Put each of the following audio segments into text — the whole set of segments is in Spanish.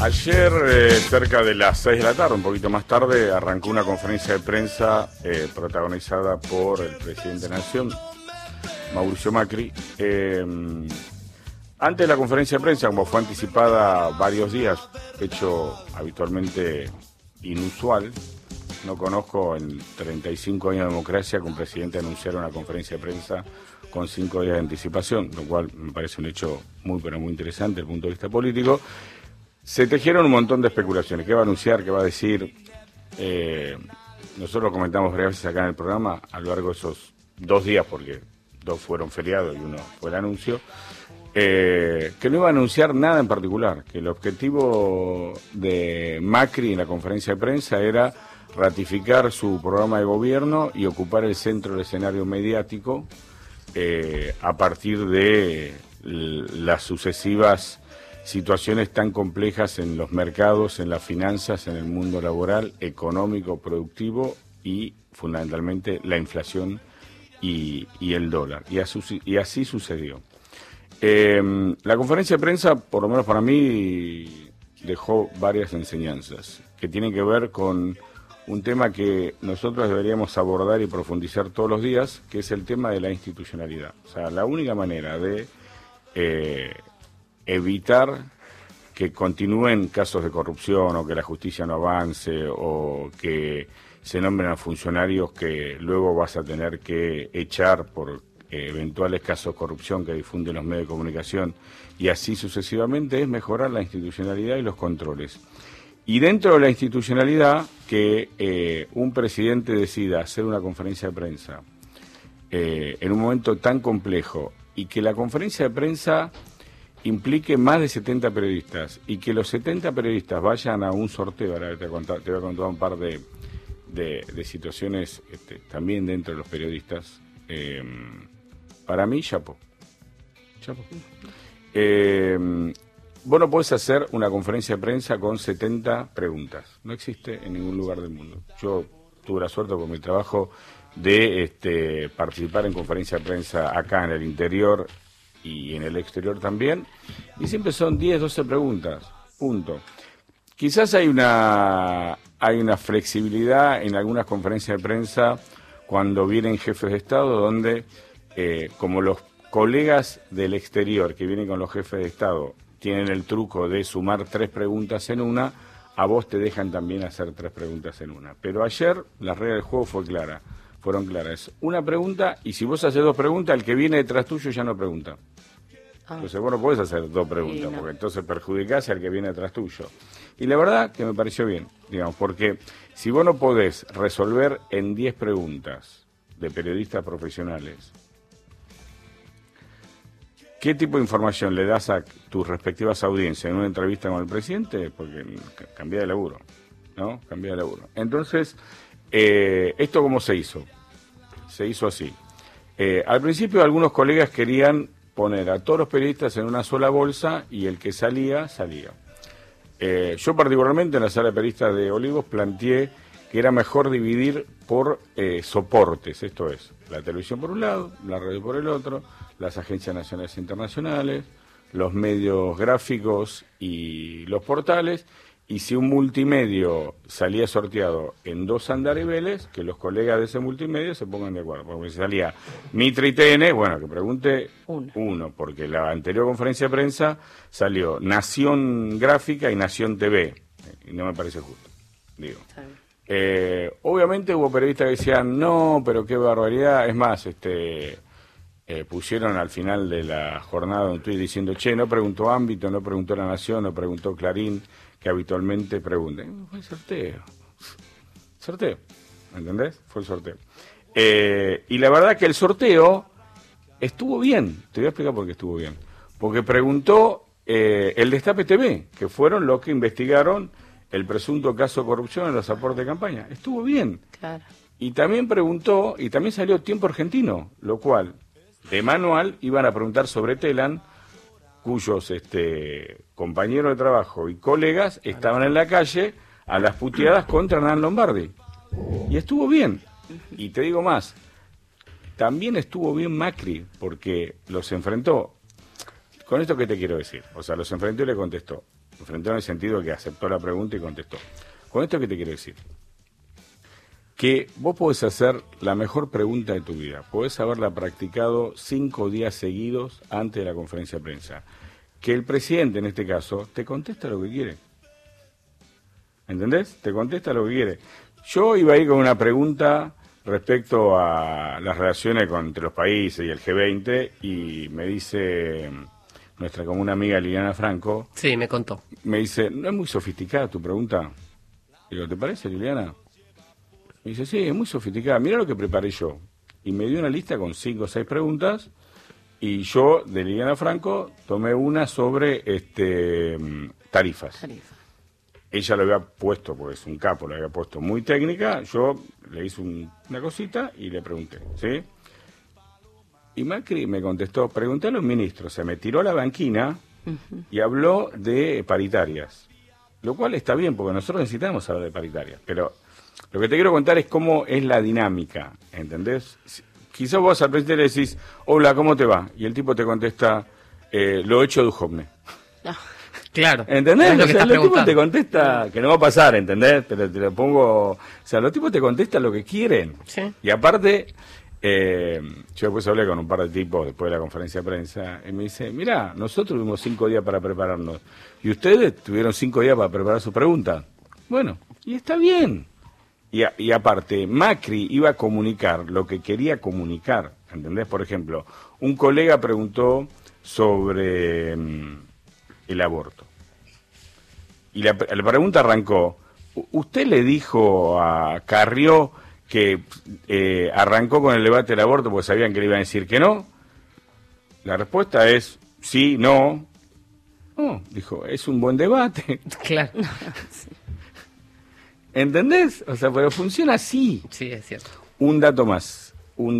Ayer, cerca de las 6 de la tarde, un poquito más tarde, arrancó una conferencia de prensa protagonizada por el presidente de la Nación, Mauricio Macri. Antes de la conferencia de prensa, como fue anticipada varios días, hecho habitualmente inusual, no conozco en 35 años de democracia que un presidente anunciara una conferencia de prensa con 5 días de anticipación, lo cual me parece un hecho muy, pero muy interesante desde el punto de vista político. Se tejieron un montón de especulaciones. ¿Qué va a anunciar? ¿Qué va a decir? Nosotros comentamos varias veces acá en el programa, a lo largo de esos 2 días, porque 2 fueron feriados y 1 fue el anuncio, que no iba a anunciar nada en particular, que el objetivo de Macri en la conferencia de prensa era ratificar su programa de gobierno y ocupar el centro del escenario mediático a partir de las sucesivas situaciones tan complejas en los mercados, en las finanzas, en el mundo laboral, económico, productivo y fundamentalmente la inflación y el dólar. Y así sucedió. La conferencia de prensa, por lo menos para mí, dejó varias enseñanzas que tienen que ver con un tema que nosotros deberíamos abordar y profundizar todos los días, que es el tema de la institucionalidad. O sea, la única manera de evitar que continúen casos de corrupción o que la justicia no avance o que se nombren a funcionarios que luego vas a tener que echar por eventuales casos de corrupción que difunden los medios de comunicación y así sucesivamente, es mejorar la institucionalidad y los controles. Y dentro de la institucionalidad, que un presidente decida hacer una conferencia de prensa en un momento tan complejo y que la conferencia de prensa implique más de 70 periodistas y que los 70 periodistas vayan a un sorteo. Ahora te voy a contar un par de situaciones también dentro de los periodistas. Para mí, chapo. Vos no podés hacer una conferencia de prensa con 70 preguntas. No existe en ningún lugar del mundo. Yo tuve la suerte con mi trabajo de participar en conferencias de prensa acá en el interior y en el exterior también, y siempre son 10, 12 preguntas, punto. Quizás hay una flexibilidad en algunas conferencias de prensa cuando vienen jefes de Estado, donde como los colegas del exterior que vienen con los jefes de Estado tienen el truco de sumar 3 preguntas en una, a vos te dejan también hacer 3 preguntas en una. Pero ayer las reglas del juego fueron claras. Una pregunta, y si vos haces 2 preguntas, el que viene detrás tuyo ya no pregunta. Entonces vos no podés hacer 2 preguntas, porque entonces perjudicás al que viene detrás tuyo. Y la verdad que me pareció bien, digamos, porque si vos no podés resolver en 10 preguntas de periodistas profesionales, ¿qué tipo de información le das a tus respectivas audiencias en una entrevista con el presidente? Porque cambia de laburo, ¿no? Cambia de laburo. Entonces, ¿esto cómo se hizo? Se hizo así. Al principio algunos colegas querían poner a todos los periodistas en una sola bolsa y el que salía. Yo particularmente en la sala de periodistas de Olivos planteé que era mejor dividir por soportes, esto es, la televisión por un lado, la radio por el otro, las agencias nacionales e internacionales, los medios gráficos y los portales, y si un multimedio salía sorteado en 2 andariveles, que los colegas de ese multimedio se pongan de acuerdo. Porque si salía Mitre y TN, bueno, que pregunte uno, porque la anterior conferencia de prensa salió Nación Gráfica y Nación TV, y no me parece justo, digo. Obviamente hubo periodistas que decían, no, pero qué barbaridad, es más, pusieron al final de la jornada un tuit diciendo, che, no preguntó Ámbito, no preguntó La Nación, no preguntó Clarín, que habitualmente pregunten. Fue el sorteo, ¿entendés? Fue el sorteo. Y la verdad que el sorteo estuvo bien, te voy a explicar por qué estuvo bien. Porque preguntó el Destape TV, que fueron los que investigaron el presunto caso de corrupción en los aportes de campaña. Estuvo bien. Claro. Y también preguntó, y también salió Tiempo Argentino, lo cual, de manual, iban a preguntar sobre Telan, cuyos compañeros de trabajo y colegas estaban en la calle a las puteadas contra Hernán Lombardi. Y estuvo bien. Y te digo más, también estuvo bien Macri, porque los enfrentó. Con esto, ¿qué te quiero decir? O sea, los enfrentó y le contestó. enfrentó en el sentido de que aceptó la pregunta y contestó. Con esto, ¿qué te quiero decir? Que vos podés hacer la mejor pregunta de tu vida, podés haberla practicado 5 días seguidos antes de la conferencia de prensa. Que el presidente, en este caso, te contesta lo que quiere. ¿Entendés? Te contesta lo que quiere. Yo iba a ir con una pregunta respecto a las relaciones entre los países y el G20, y me dice nuestra común amiga Liliana Franco. Sí, me contó. Me dice, ¿no es muy sofisticada tu pregunta? Digo, ¿te parece, Liliana? Me dice, sí, es muy sofisticada. Mira lo que preparé yo. Y me dio una lista con 5 o 6 preguntas, y yo, de Liliana Franco, tomé una sobre tarifas. Ella lo había puesto, porque es un capo, lo había puesto muy técnica. Yo le hice una cosita y le pregunté, ¿sí? Y Macri me contestó, pregunté a los ministros, se me tiró a la banquina y habló de paritarias. Lo cual está bien, porque nosotros necesitamos hablar de paritarias. Pero lo que te quiero contar es cómo es la dinámica, ¿entendés? Quizás vos al presidente le decís, hola, ¿cómo te va? Y el tipo te contesta, lo hecho de Ujovne. Claro. ¿Entendés? Es lo O que sea, estás los tipos preguntando. te contestan, que no va a pasar, ¿entendés? Pero te lo pongo... O sea, los tipos te contestan lo que quieren. Sí. Y aparte, yo después hablé con un par de tipos después de la conferencia de prensa, y me dice, mirá, nosotros tuvimos 5 días para prepararnos, y ustedes tuvieron 5 días para preparar su pregunta. Bueno, y está bien. Y aparte, Macri iba a comunicar lo que quería comunicar, ¿entendés? Por ejemplo, un colega preguntó sobre el aborto. Y la pregunta arrancó, ¿usted le dijo a Carrió que arrancó con el debate del aborto porque sabían que le iban a decir que no? La respuesta es sí, no. No, dijo, es un buen debate. Claro. ¿Entendés? O sea, pero funciona así. Sí, es cierto. Un dato más.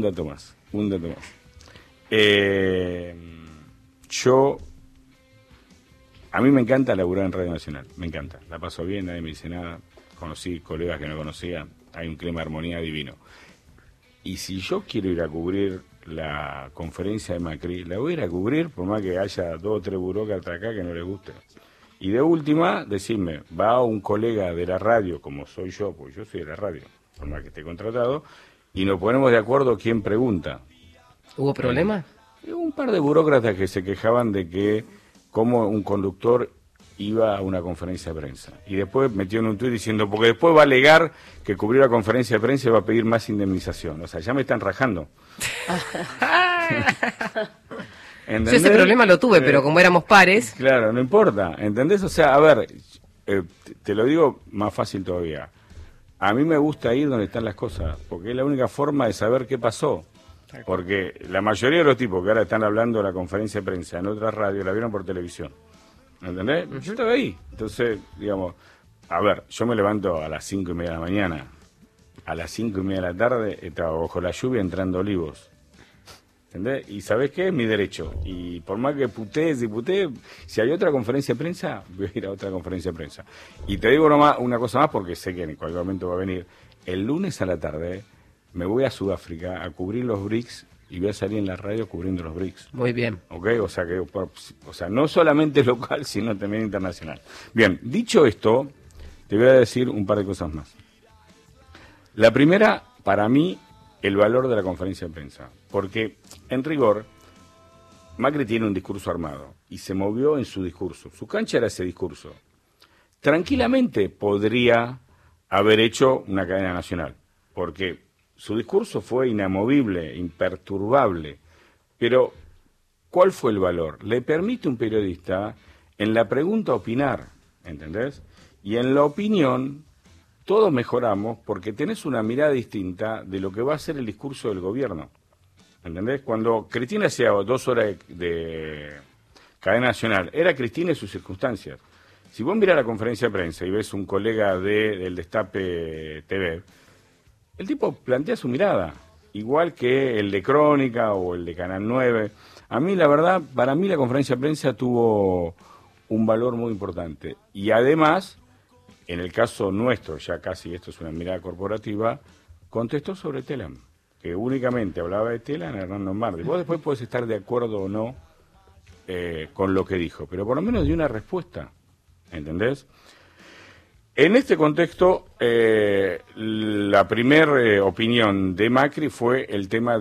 A mí me encanta laburar en Radio Nacional, me encanta. La paso bien, nadie me dice nada. Conocí colegas que no conocía, hay un clima de armonía divino. Y si yo quiero ir a cubrir la conferencia de Macri, la voy a ir a cubrir por más que haya 2 o 3 burócratas acá que no les guste. Y de última, decirme, va un colega de la radio, como soy yo, porque yo soy de la radio, por más que esté contratado, y nos ponemos de acuerdo quién pregunta. ¿Hubo problema? Hubo un par de burócratas que se quejaban de que cómo un conductor iba a una conferencia de prensa. Y después metió en un tuit diciendo, porque después va a alegar que cubrir la conferencia de prensa y va a pedir más indemnización. O sea, ya me están rajando. Yo ese problema lo tuve, pero como éramos pares... Claro, no importa, ¿entendés? O sea, a ver, te lo digo más fácil todavía. A mí me gusta ir donde están las cosas, porque es la única forma de saber qué pasó. Porque la mayoría de los tipos que ahora están hablando de la conferencia de prensa en otras radios la vieron por televisión. ¿Entendés? Yo estaba ahí. Entonces, digamos, a ver, yo me levanto a las 5:30 de la mañana. A las 5:30 de la tarde estaba bajo la lluvia entrando a Olivos. ¿Entendés? Y ¿sabés qué? Es mi derecho. Y por más que putee, si hay otra conferencia de prensa, voy a ir a otra conferencia de prensa. Y te digo nomás una cosa más, porque sé que en cualquier momento va a venir. El lunes a la tarde me voy a Sudáfrica a cubrir los BRICS y voy a salir en la radio cubriendo los BRICS. Muy bien. ¿Ok? O sea, no solamente local, sino también internacional. Bien, dicho esto, te voy a decir un par de cosas más. La primera, para mí, el valor de la conferencia de prensa. Porque, en rigor, Macri tiene un discurso armado y se movió en su discurso. Su cancha era ese discurso. Tranquilamente podría haber hecho una cadena nacional, porque su discurso fue inamovible, imperturbable. Pero, ¿cuál fue el valor? Le permite a un periodista en la pregunta opinar, ¿entendés? Y en la opinión todos mejoramos porque tenés una mirada distinta de lo que va a ser el discurso del gobierno. ¿Entendés? Cuando Cristina hacía 2 horas de cadena nacional, era Cristina y sus circunstancias. Si vos mirás la conferencia de prensa y ves un colega del Destape TV, el tipo plantea su mirada, igual que el de Crónica o el de Canal 9. A mí, la verdad, para mí la conferencia de prensa tuvo un valor muy importante. Y además, en el caso nuestro, ya casi esto es una mirada corporativa, contestó sobre Telam, que únicamente hablaba de Telam Hernando Mardi. Vos después podés estar de acuerdo o no con lo que dijo, pero por lo menos dio una respuesta. ¿entendés? En este contexto, la primera opinión de Macri fue el tema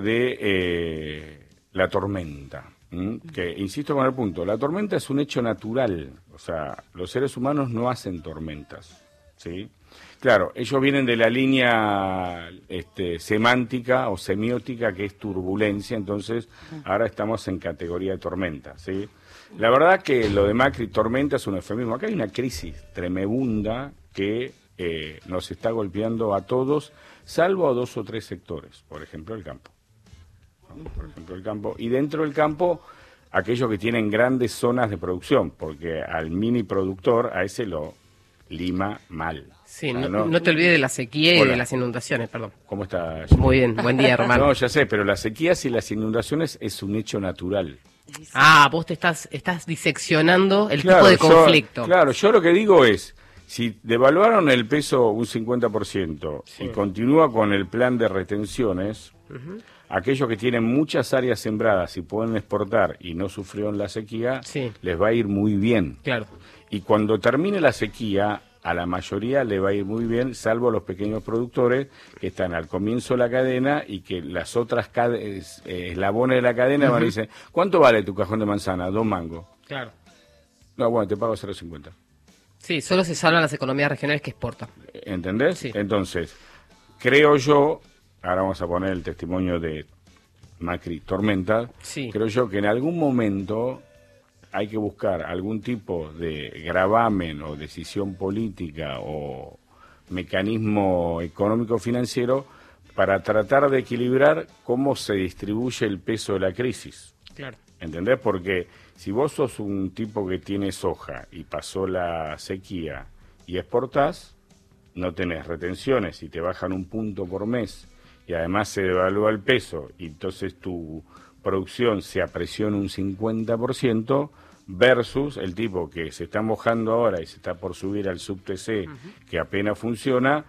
de la tormenta, que insisto con el punto, la tormenta es un hecho natural, o sea, los seres humanos no hacen tormentas, ¿sí? Claro, ellos vienen de la línea semántica o semiótica que es turbulencia, entonces ahora estamos en categoría de tormenta, ¿sí? La verdad que lo de Macri tormenta es un eufemismo. Acá hay una crisis tremenda que nos está golpeando a todos, salvo a 2 o 3 sectores, por ejemplo el campo. Por ejemplo el campo, y dentro del campo aquellos que tienen grandes zonas de producción, porque al mini productor a ese lo lima mal. Sí, o sea, no te olvides de la sequía y de las inundaciones, perdón. ¿Cómo está? Muy bien, buen día, hermano. No, ya sé, pero las sequías y las inundaciones es un hecho natural. Ah, vos te estás diseccionando el tipo de conflicto. Claro, yo lo que digo es, si devaluaron el peso un 50% y continúa con el plan de retenciones, aquellos que tienen muchas áreas sembradas y pueden exportar y no sufrieron la sequía, les va a ir muy bien. Claro. Y cuando termine la sequía, a la mayoría le va a ir muy bien, salvo los pequeños productores que están al comienzo de la cadena y que las otras eslabones de la cadena van y dicen, ¿cuánto vale tu cajón de manzana? 2 mangos. Claro. No, bueno, te pago 0,50. Sí, solo se salvan las economías regionales que exportan. ¿Entendés? Sí. Entonces, creo yo, ahora vamos a poner el testimonio de Macri Tormenta, creo yo que en algún momento hay que buscar algún tipo de gravamen o decisión política o mecanismo económico-financiero para tratar de equilibrar cómo se distribuye el peso de la crisis. Claro. ¿Entendés? Porque si vos sos un tipo que tiene soja y pasó la sequía y exportás, no tenés retenciones y te bajan 1 punto por mes y además se devalúa el peso y entonces tu producción se apreciona un 50%, versus el tipo que se está mojando ahora y se está por subir al sub-TC, que apenas funciona,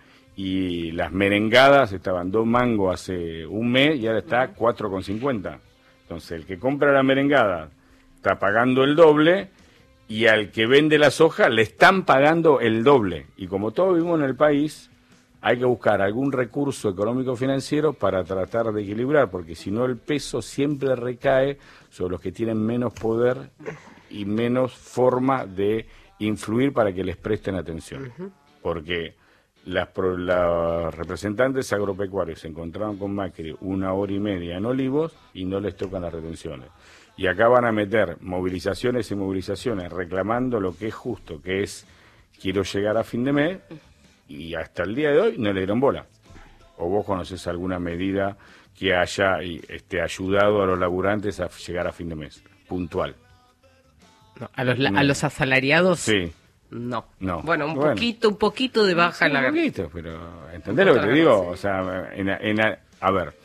y las merengadas estaban 2 mangos hace un mes y ahora está 4,50. Entonces el que compra la merengada está pagando el doble y al que vende la soja le están pagando el doble. Y como todos vivimos en el país, hay que buscar algún recurso económico-financiero para tratar de equilibrar, porque si no el peso siempre recae sobre los que tienen menos poder y menos forma de influir para que les presten atención. Porque las representantes agropecuarios se encontraron con Macri 1 hora y media en Olivos y no les tocan las retenciones. Y acá van a meter movilizaciones y movilizaciones reclamando lo que es justo, que es quiero llegar a fin de mes, y hasta el día de hoy no le dieron bola. ¿O vos conocés alguna medida que haya ayudado a los laburantes a llegar a fin de mes? Puntual. No, a los asalariados. Sí. No. Bueno, un poquito de baja en la... Un poquito, pero ¿entendés lo que te digo? O sea, a ver,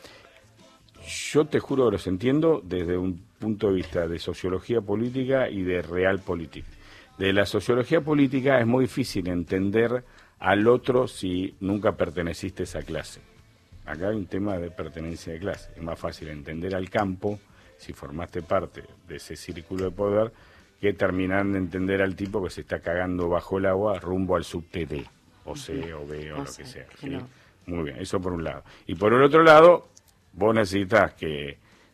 yo te juro que los entiendo desde un punto de vista de sociología política y de real política. De la sociología política es muy difícil entender al otro si nunca perteneciste a esa clase. Acá hay un tema de pertenencia de clase. Es más fácil entender al campo si formaste parte de ese círculo de poder que terminar de entender al tipo que se está cagando bajo el agua rumbo al sub-TD, o C, o B, o lo que sea. ¿Sí? No. Muy bien, eso por un lado. Y por el otro lado, vos necesitas que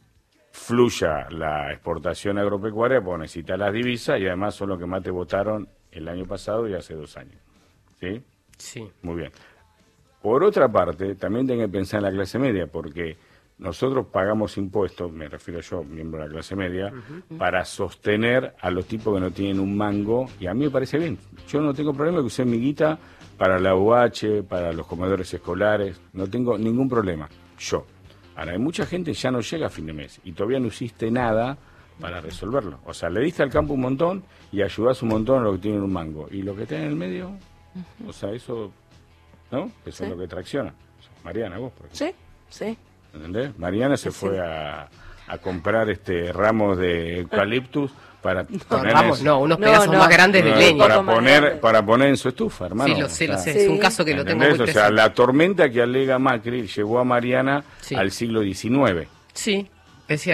fluya la exportación agropecuaria, vos necesitas las divisas y además son los que más te votaron el año pasado y hace 2 años. ¿Sí? Sí. Muy bien. Por otra parte, también tenés que pensar en la clase media, porque nosotros pagamos impuestos, me refiero yo, miembro de la clase media, para sostener a los tipos que no tienen un mango, y a mí me parece bien. Yo no tengo problema que use mi guita para la UH, para los comedores escolares, no tengo ningún problema. Yo. Ahora, hay mucha gente que ya no llega a fin de mes, y todavía no hiciste nada para resolverlo. O sea, le diste al campo un montón, y ayudás un montón a los que tienen un mango. Y lo que está en el medio, o sea, eso, ¿no? Eso es lo que tracciona. Mariana, vos, por ejemplo. Sí. ¿Entendés? Mariana se fue a comprar ramos de eucaliptus para poner unos pedazos más grandes de leña para poner en su estufa, hermano. Sí, lo sé. Es un caso que lo tengo muy presente. O sea, la tormenta que alega Macri llevó a Mariana al siglo XIX. Sí, es cierto. ¿No?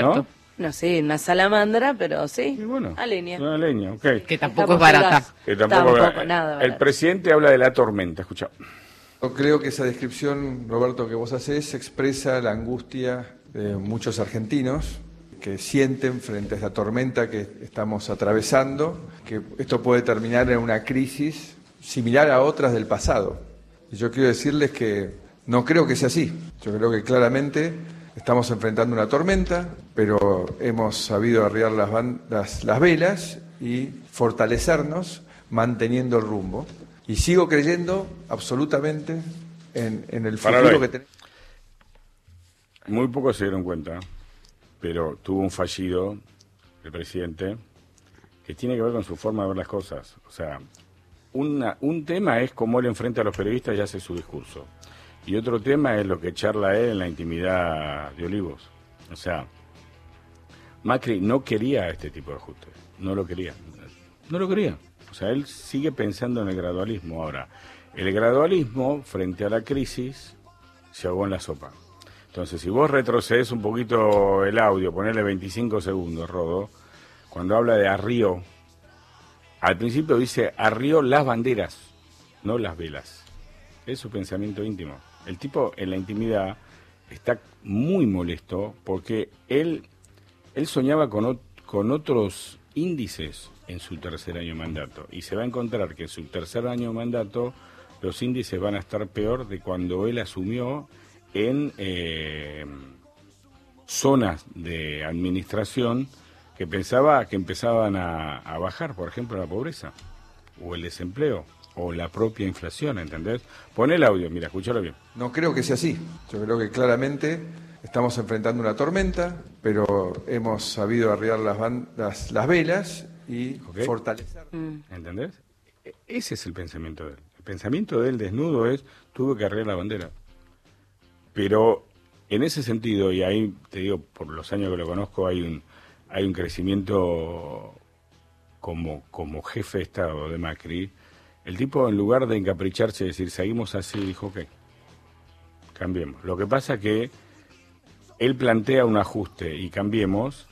No sé, una salamandra, pero sí, Y bueno, a leña. una leña, ok. Que tampoco es barata. Que tampoco, nada el barata. presidente habla de la tormenta, escucha. Yo creo que esa descripción, Roberto, que vos hacés, expresa la angustia de muchos argentinos que sienten frente a esta tormenta que estamos atravesando, que esto puede terminar en una crisis similar a otras del pasado. Y yo quiero decirles que no creo que sea así. Yo creo que claramente estamos enfrentando una tormenta, pero hemos sabido arriar las velas y fortalecernos manteniendo el rumbo. Y sigo creyendo absolutamente en el futuro que tenemos. Muy pocos se dieron cuenta, pero tuvo un fallido el presidente que tiene que ver con su forma de ver las cosas. O sea, un tema es cómo él enfrenta a los periodistas y hace su discurso. Y otro tema es lo que charla él en la intimidad de Olivos. O sea, Macri no quería este tipo de ajustes. No lo quería. No lo quería. O sea, él sigue pensando en el gradualismo. Ahora, el gradualismo frente a la crisis se ahogó en la sopa. Entonces, si vos retrocedes un poquito el audio, ponerle 25 segundos, Rodo, cuando habla de arrió, al principio dice arrió las banderas, no las velas. Es su pensamiento íntimo. El tipo en la intimidad está muy molesto porque él soñaba con otros índices en su tercer año de mandato y se va a encontrar que en su tercer año de mandato los índices van a estar peor de cuando él asumió en zonas de administración que pensaba que empezaban a bajar, por ejemplo, la pobreza o el desempleo o la propia inflación, ¿entendés? Pon el audio, mira, escúchalo bien. No creo que sea así. Yo creo que claramente estamos enfrentando una tormenta, pero hemos sabido arriar las velas y fortalecer. ¿Entendés? Ese es el pensamiento de él. El pensamiento de él desnudo es, tuve que arriar la bandera. Pero en ese sentido, y ahí te digo, por los años que lo conozco, hay un crecimiento como jefe de Estado de Macri. El tipo, en lugar de encapricharse y decir, seguimos así, dijo, ok, cambiemos. Lo que pasa que él plantea un ajuste y cambiemos,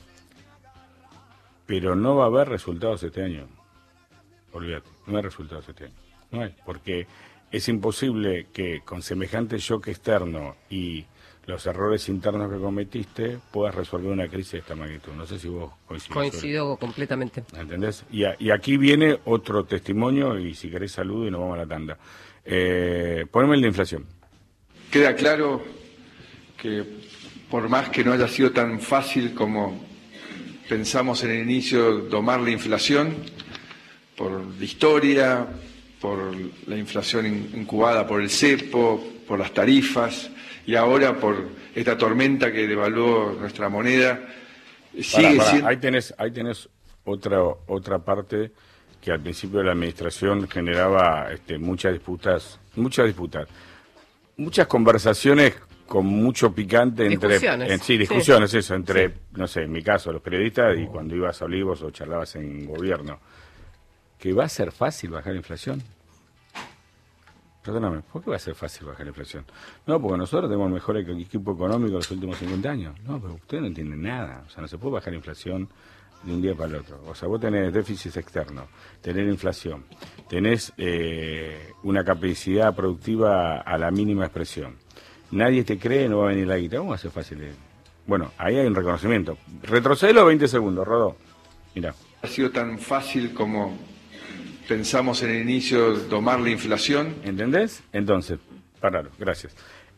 pero no va a haber resultados este año. Olvídate, no hay resultados este año. No hay, porque es imposible que con semejante shock externo y los errores internos que cometiste puedas resolver una crisis de esta magnitud. No sé si vos coincidís. Coincido completamente. ¿Entendés? Y aquí viene otro testimonio, y si querés saludo y nos vamos a la tanda. Poneme el de inflación. Queda claro que por más que no haya sido tan fácil como pensamos en el inicio domar la inflación, por la historia, por la inflación incubada por el cepo, por las tarifas y ahora por esta tormenta que devaluó nuestra moneda, sigue siendo... Ahí tenés otra parte que al principio de la administración generaba muchas disputas, muchas conversaciones con mucho picante discusiones. Discusiones, eso, entre, no sé, en mi caso, los periodistas y cuando ibas a Olivos o charlabas en gobierno. ¿Que va a ser fácil bajar la inflación? Perdóname, ¿por qué va a ser fácil bajar la inflación? No, porque nosotros tenemos el mejor equipo económico de los últimos 50 años. No, pero ustedes no entienden nada. O sea, no se puede bajar la inflación de un día para el otro. O sea, vos tenés déficit externo, tenés inflación, tenés una capacidad productiva a la mínima expresión. Nadie te cree, no va a venir la guita. ¿Cómo va a ser fácil? Bueno, ahí hay un reconocimiento. Retrocedelo 20 segundos, Rodó. Mirá. Ha sido tan fácil como pensamos en el inicio domar la inflación. ¿Entendés? Entonces, paralo, gracias.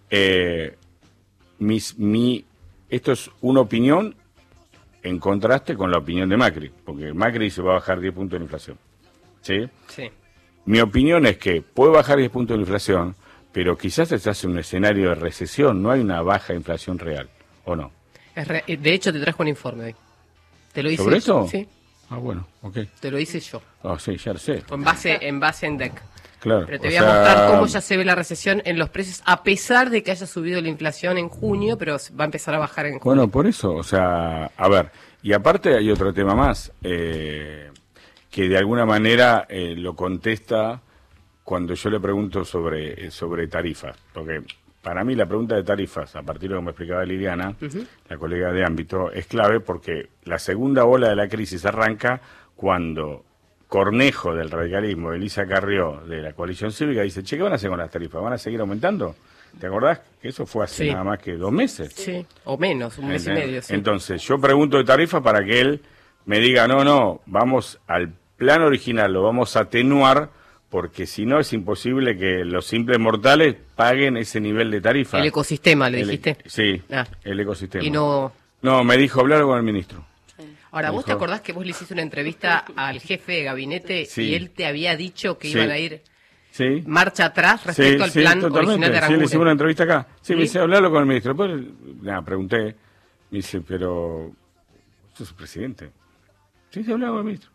Esto es una opinión en contraste con la opinión de Macri, porque Macri se va a bajar 10 puntos de inflación. ¿Sí? Sí. Mi opinión es que puede bajar 10 puntos de inflación, pero quizás estás en un escenario de recesión, no hay una baja inflación real, ¿o no? De hecho, te trajo un informe hoy. ¿Te lo hice? ¿Sobre eso? Sí. Ah, bueno, ok. Te lo hice yo. Ah, sí, ya lo sé. En base en DEC. Claro. Pero te voy a mostrar cómo ya se ve la recesión en los precios, a pesar de que haya subido la inflación en junio, pero va a empezar a bajar en junio. Bueno, por eso, o sea, a ver, y aparte hay otro tema más, que de alguna manera lo contesta cuando yo le pregunto sobre tarifas, porque para mí la pregunta de tarifas, a partir de lo que me explicaba Liliana, la colega de ámbito, es clave porque la segunda ola de la crisis arranca cuando Cornejo del radicalismo, Elisa Carrió de la coalición cívica, dice, che, ¿qué van a hacer con las tarifas? ¿Van a seguir aumentando? ¿Te acordás que eso fue hace nada más que 2 meses? Sí, o menos, un mes y medio. Sí. Entonces, yo pregunto de tarifa para que él me diga, no, vamos al plan original, lo vamos a atenuar, porque si no es imposible que los simples mortales paguen ese nivel de tarifa. El ecosistema, ¿le dijiste? Sí, el ecosistema. Y no... No, me dijo, hablar con el ministro. Ahora, ¿vos te acordás que vos le hiciste una entrevista al jefe de gabinete y él te había dicho que iban a ir marcha atrás respecto al plan original de Aranguren? Sí, le hicimos una entrevista acá. Sí, me dice, hablarlo con el ministro. Después, pregunté, me dice, pero... ¿Usted es el presidente? Sí, hablaba con el ministro.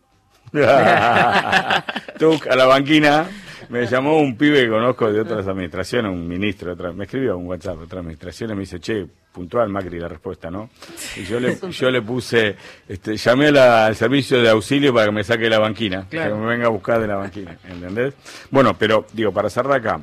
Tú, a la banquina, me llamó un pibe que conozco de otras administraciones, un ministro, me escribió un WhatsApp de otras administraciones, me dice, che, puntual Macri la respuesta, ¿no? Y yo le puse, llamé al servicio de auxilio para que me saque de la banquina, claro, que me venga a buscar de la banquina, ¿entendés? Bueno, pero, digo, para cerrar acá,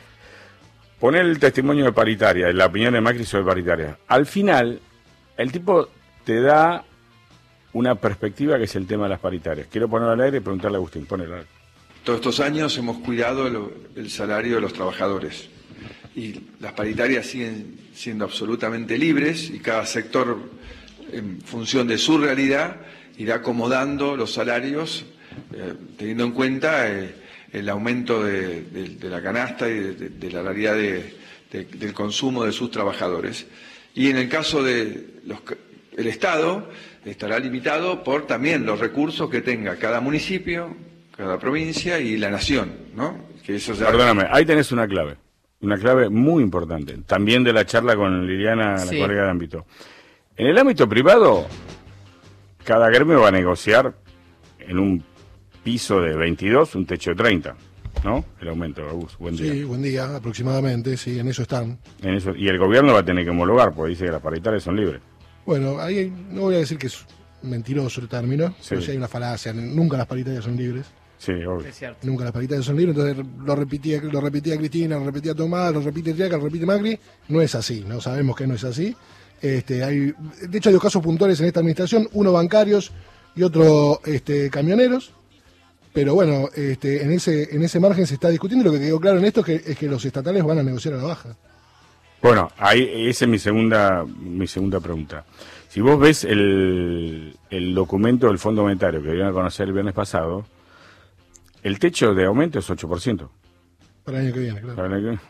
poner el testimonio de paritaria, la opinión de Macri sobre paritaria. Al final, el tipo te da una perspectiva que es el tema de las paritarias. Quiero ponerlo al aire y preguntarle a Agustín, ponelo al aire. Todos estos años hemos cuidado el salario de los trabajadores y las paritarias siguen siendo absolutamente libres y cada sector, en función de su realidad, irá acomodando los salarios teniendo en cuenta el aumento de la canasta y de la realidad del consumo de sus trabajadores. Y en el caso de el Estado estará limitado por también los recursos que tenga cada municipio, cada provincia y la nación, ¿no? Que eso ya... Perdóname, ahí tenés una clave muy importante, también de la charla con Liliana, la colega de ámbito. En el ámbito privado, cada gremio va a negociar en un piso de 22, un techo de 30, ¿no? El aumento, Agus, buen día. Sí, buen día, aproximadamente, sí, en eso están. Y el gobierno va a tener que homologar, porque dice que las paritarias son libres. Bueno, ahí no voy a decir que es mentiroso el término, pero sí hay una falacia. Nunca las paritarias son libres. Sí, obvio. Es cierto. Nunca las paritarias son libres, entonces lo repetía Cristina, lo repetía Tomás, lo repite Triaca, lo repite Macri. No es así, no sabemos que no es así. De hecho hay 2 casos puntuales en esta administración, uno bancarios y otro camioneros. Pero bueno, en ese margen se está discutiendo. Lo que quedó claro en esto es que los estatales van a negociar a la baja. Bueno, esa es mi segunda pregunta. Si vos ves el documento del Fondo Monetario que dieron a conocer el viernes pasado, el techo de aumento es 8%. Para el año que viene, claro. Para el año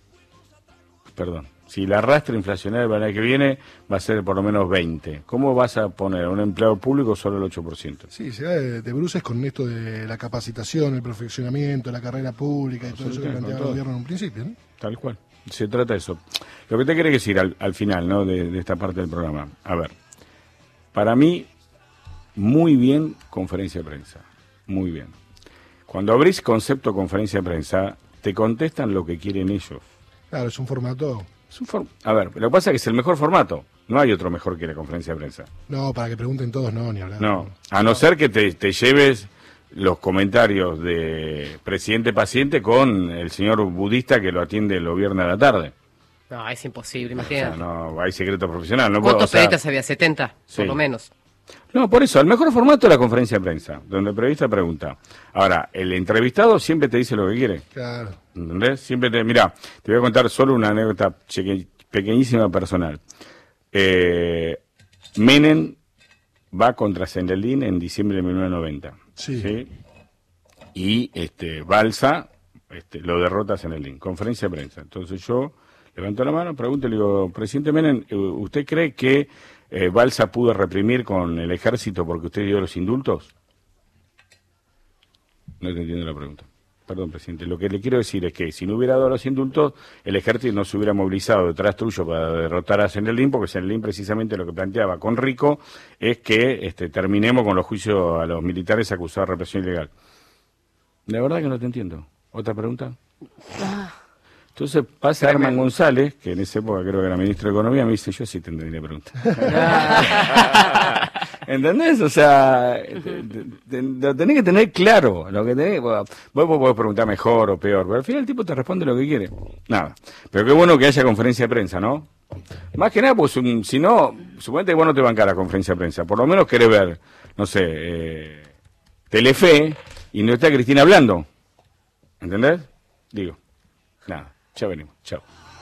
Perdón. Si la arrastre inflacionaria para el año que viene va a ser por lo menos 20. ¿Cómo vas a poner a un empleado público solo el 8%? Sí, se va de bruces con esto de la capacitación, el perfeccionamiento, la carrera pública y todo eso que planteaba el gobierno en un principio, ¿no? Tal cual. Se trata de eso. Lo que te quería decir al final, ¿no? de esta parte del programa. A ver, para mí, muy bien conferencia de prensa. Muy bien. Cuando abrís concepto conferencia de prensa, te contestan lo que quieren ellos. Claro, es un formato. A ver, lo que pasa es que es el mejor formato. No hay otro mejor que la conferencia de prensa. No, para que pregunten todos, no, ni hablar. No, a no ser que te lleves los comentarios de presidente-paciente con el señor budista que lo atiende el viernes a la tarde. No, es imposible, imagínate. O sea, no, hay secreto profesional. No ¿Cuántos periodistas había? 70, sí, por lo menos. No, por eso, el mejor formato es la conferencia de prensa, donde el periodista pregunta. Ahora, el entrevistado siempre te dice lo que quiere. Claro. ¿Entendés? Siempre mirá, te voy a contar solo una anécdota pequeñísima personal. Menem va contra Zendeldín en diciembre de 1990. Sí. Y Balsa lo derrota a Zendeldín. Conferencia de prensa. Entonces yo levanto la mano, pregunto y le digo, presidente Menem, ¿usted cree que Balsa pudo reprimir con el ejército porque usted dio los indultos? No te entiendo la pregunta. Perdón, presidente. Lo que le quiero decir es que si no hubiera dado los indultos, el ejército no se hubiera movilizado detrás tuyo para derrotar a Zendeldín, porque Zendeldín precisamente lo que planteaba con Rico es que terminemos con los juicios a los militares acusados de represión ilegal. La verdad que no te entiendo. ¿Otra pregunta? Entonces pasa Herman González, que en esa época creo que era ministro de Economía, me dice, yo sí te entendí la pregunta. ¿Entendés? O sea, lo tenés que tener claro. Lo que tenés, vos podés preguntar mejor o peor, pero al final el tipo te responde lo que quiere. Nada. Pero qué bueno que haya conferencia de prensa, ¿no? Más que nada, pues si no, suponete que vos no te bancás la conferencia de prensa. Por lo menos querés ver, no sé, Telefe y no está Cristina hablando. ¿Entendés? Digo, nada. Ya venimos. Chao.